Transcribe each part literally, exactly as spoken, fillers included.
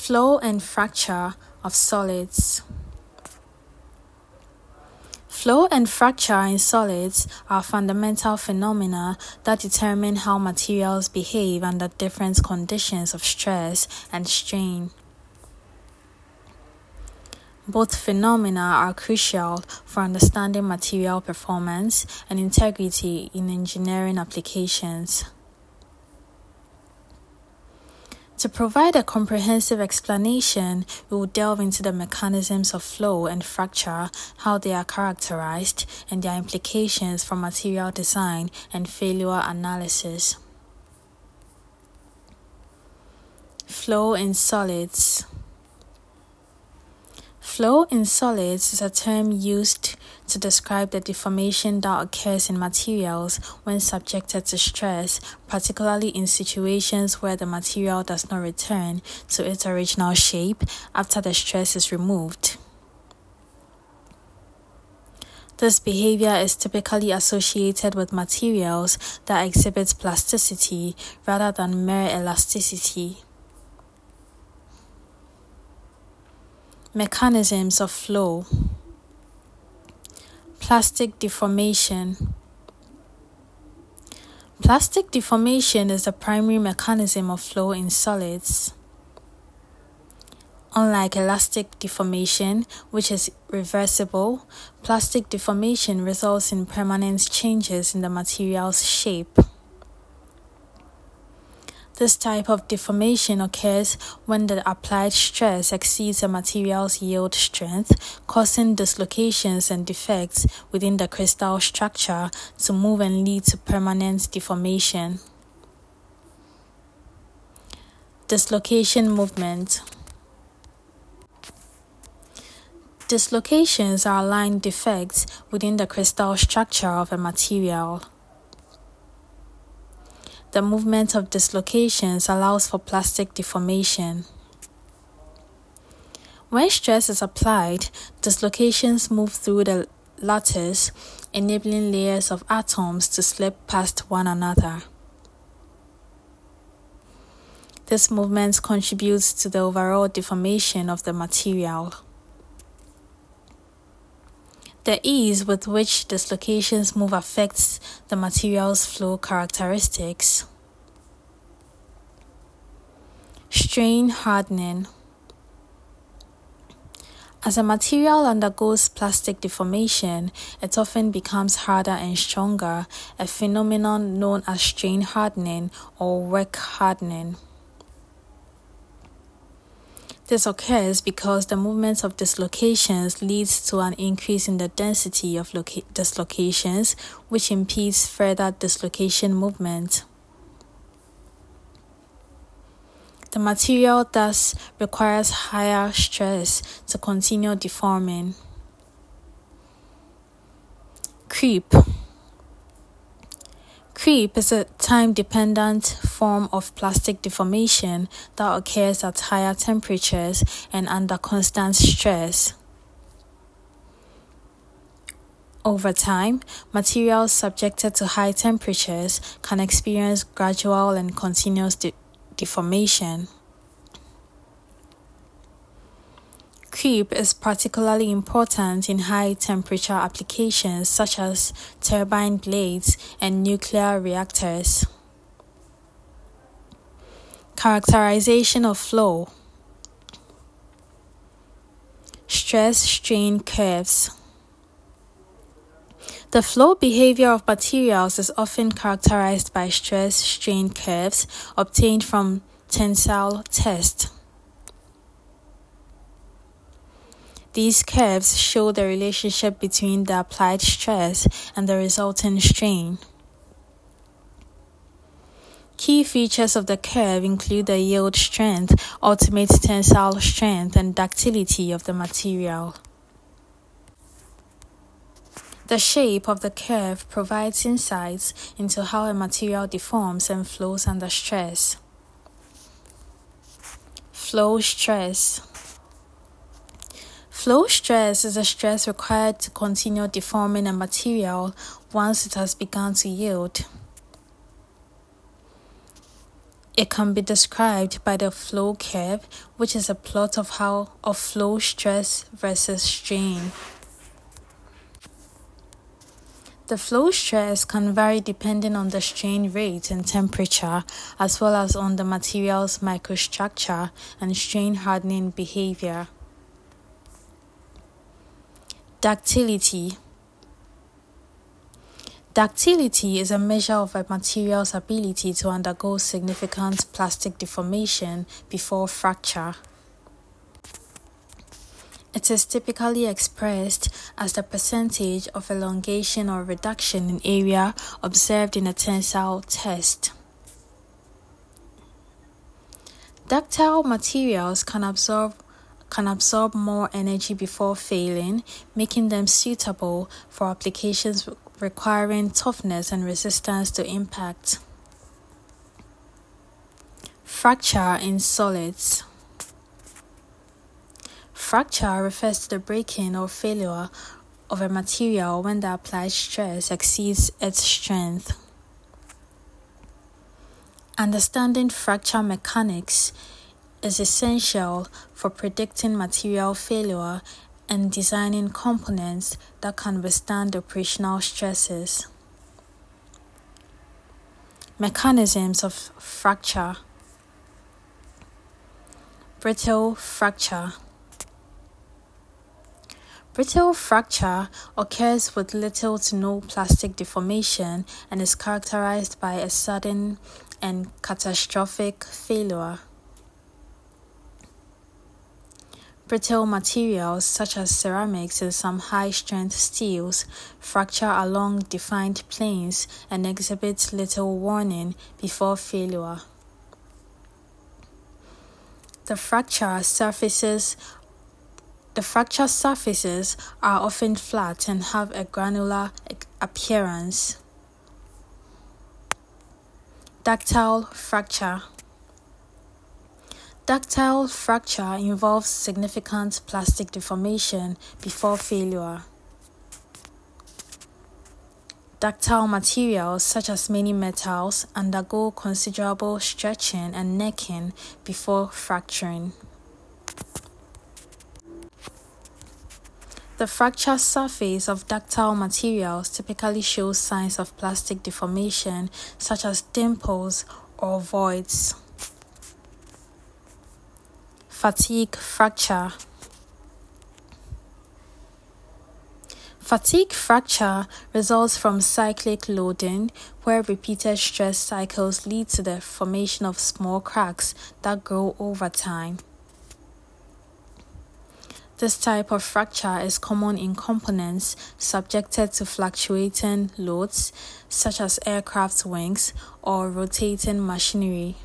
Flow and fracture of solids. Flow and fracture in solids are fundamental phenomena that determine how materials behave under different conditions of stress and strain. Both phenomena are crucial for understanding material performance and integrity in engineering applications. To provide a comprehensive explanation, we will delve into the mechanisms of flow and fracture, how they are characterized, and their implications for material design and failure analysis. Flow in solids. Flow in solids is a term used to describe the deformation that occurs in materials when subjected to stress, particularly in situations where the material does not return to its original shape after the stress is removed. This behavior is typically associated with materials that exhibit plasticity rather than mere elasticity. Mechanisms of flow. Plastic deformation. Plastic deformation is the primary mechanism of flow in solids. Unlike elastic deformation, which is reversible, plastic deformation results in permanent changes in the material's shape. This type of deformation occurs when the applied stress exceeds a material's yield strength, causing dislocations and defects within the crystal structure to move and lead to permanent deformation. Dislocation movement. Dislocations are aligned defects within the crystal structure of a material. The movement of dislocations allows for plastic deformation. When stress is applied, dislocations move through the lattice, enabling layers of atoms to slip past one another. This movement contributes to the overall deformation of the material. The ease with which dislocations move affects the material's flow characteristics. Strain hardening. As a material undergoes plastic deformation, it often becomes harder and stronger, a phenomenon known as strain hardening or work hardening. This occurs because the movement of dislocations leads to an increase in the density of loca- dislocations, which impedes further dislocation movement. The material thus requires higher stress to continue deforming. Creep. Creep is a time-dependent form of plastic deformation that occurs at higher temperatures and under constant stress. Over time, materials subjected to high temperatures can experience gradual and continuous de- deformation. Creep is particularly important in high-temperature applications such as turbine blades and nuclear reactors. Characterization of flow. Stress-strain curves. The flow behavior of materials is often characterized by stress-strain curves obtained from tensile tests. These curves show the relationship between the applied stress and the resulting strain. Key features of the curve include the yield strength, ultimate tensile strength, and ductility of the material. The shape of the curve provides insights into how a material deforms and flows under stress. Flow stress. Flow stress is a stress required to continue deforming a material once it has begun to yield. It can be described by the flow curve, which is a plot of how of flow stress versus strain. The flow stress can vary depending on the strain rate and temperature, as well as on the material's microstructure and strain hardening behavior. Ductility. Ductility is a measure of a material's ability to undergo significant plastic deformation before fracture. It is typically expressed as the percentage of elongation or reduction in area observed in a tensile test. Ductile materials can absorb can absorb more energy before failing, making them suitable for applications requiring toughness and resistance to impact. Fracture in solids. Fracture refers to the breaking or failure of a material when the applied stress exceeds its strength. Understanding fracture mechanics is essential for predicting material failure and designing components that can withstand operational stresses. Mechanisms of fracture. Brittle fracture. Brittle fracture occurs with little to no plastic deformation and is characterized by a sudden and catastrophic failure. Brittle materials such as ceramics and some high-strength steels fracture along defined planes and exhibit little warning before failure. The fracture surfaces The fracture surfaces are often flat and have a granular appearance. Ductile fracture. Ductile fracture involves significant plastic deformation before failure. Ductile materials, such as many metals, undergo considerable stretching and necking before fracturing. The fracture surface of ductile materials typically shows signs of plastic deformation, such as dimples or voids. Fatigue fracture. Fatigue fracture results from cyclic loading, where repeated stress cycles lead to the formation of small cracks that grow over time. This type of fracture is common in components subjected to fluctuating loads, such as aircraft wings or rotating machinery.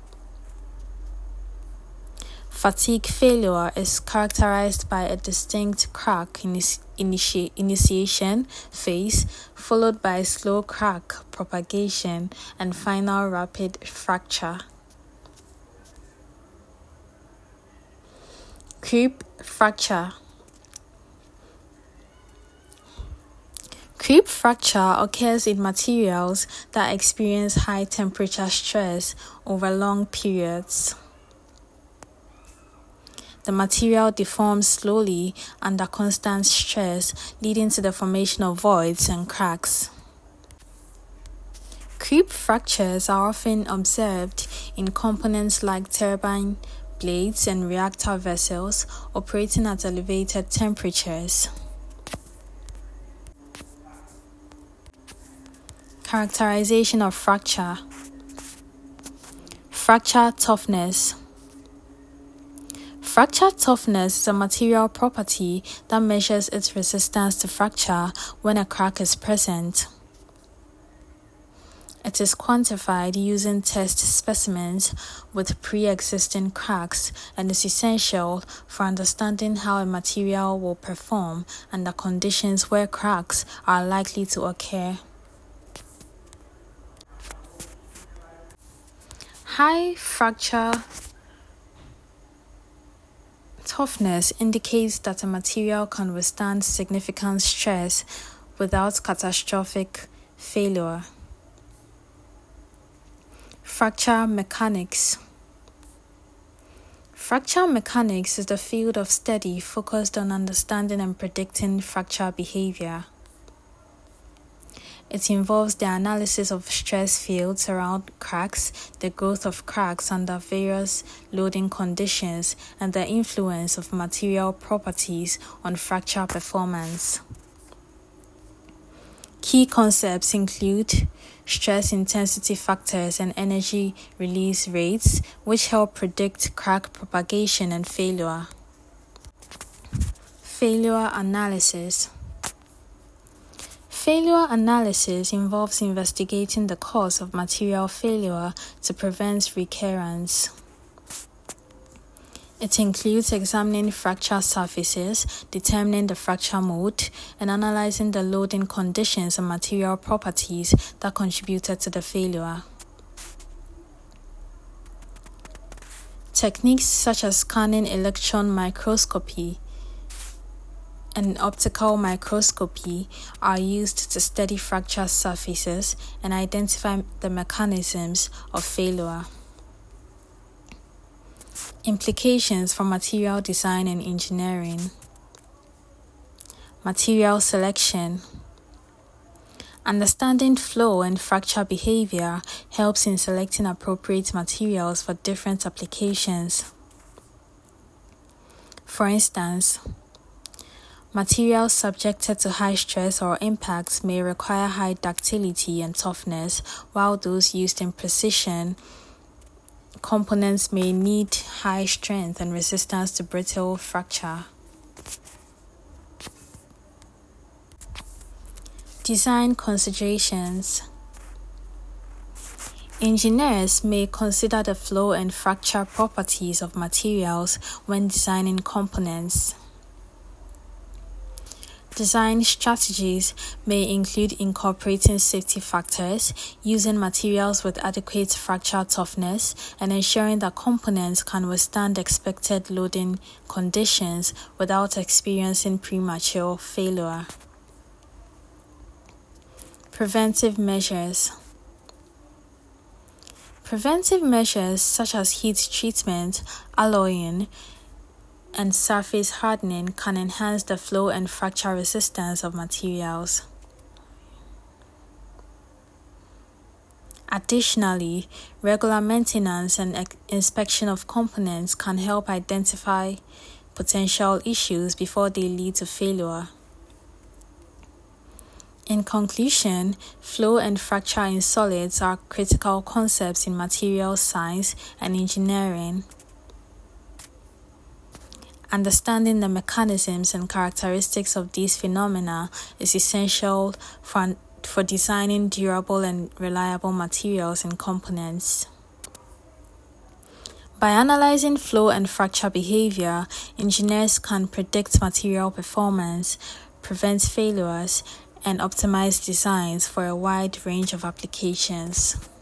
Fatigue failure is characterized by a distinct crack initi- initi- initiation phase, followed by slow crack propagation and final rapid fracture. Creep fracture. Creep fracture occurs in materials that experience high temperature stress over long periods. The material deforms slowly under constant stress, leading to the formation of voids and cracks. Creep fractures are often observed in components like turbine blades and reactor vessels operating at elevated temperatures. Characterization of fracture. Fracture toughness. Fracture toughness is a material property that measures its resistance to fracture when a crack is present. It is quantified using test specimens with pre-existing cracks and is essential for understanding how a material will perform under conditions where cracks are likely to occur. High fracture toughness indicates that a material can withstand significant stress without catastrophic failure. Fracture mechanics. Fracture mechanics is the field of study focused on understanding and predicting fracture behavior. It involves the analysis of stress fields around cracks, the growth of cracks under various loading conditions, and the influence of material properties on fracture performance. Key concepts include stress intensity factors and energy release rates, which help predict crack propagation and failure. Failure analysis. Failure analysis involves investigating the cause of material failure to prevent recurrence. It includes examining fracture surfaces, determining the fracture mode, and analyzing the loading conditions and material properties that contributed to the failure. Techniques such as scanning electron microscopy and optical microscopy are used to study fracture surfaces and identify the mechanisms of failure. Implications for material design and engineering. Material selection. Understanding flow and fracture behavior helps in selecting appropriate materials for different applications. For instance, materials subjected to high stress or impact may require high ductility and toughness, while those used in precision components may need high strength and resistance to brittle fracture. Design considerations. Engineers may consider the flow and fracture properties of materials when designing components. Design strategies may include incorporating safety factors, using materials with adequate fracture toughness, and ensuring that components can withstand expected loading conditions without experiencing premature failure. Preventive measures. Preventive measures such as heat treatment, alloying, and surface hardening can enhance the flow and fracture resistance of materials. Additionally, regular maintenance and ex- inspection of components can help identify potential issues before they lead to failure. In conclusion, flow and fracture in solids are critical concepts in materials science and engineering. Understanding the mechanisms and characteristics of these phenomena is essential for, for designing durable and reliable materials and components. By analyzing flow and fracture behavior, engineers can predict material performance, prevent failures, and optimize designs for a wide range of applications.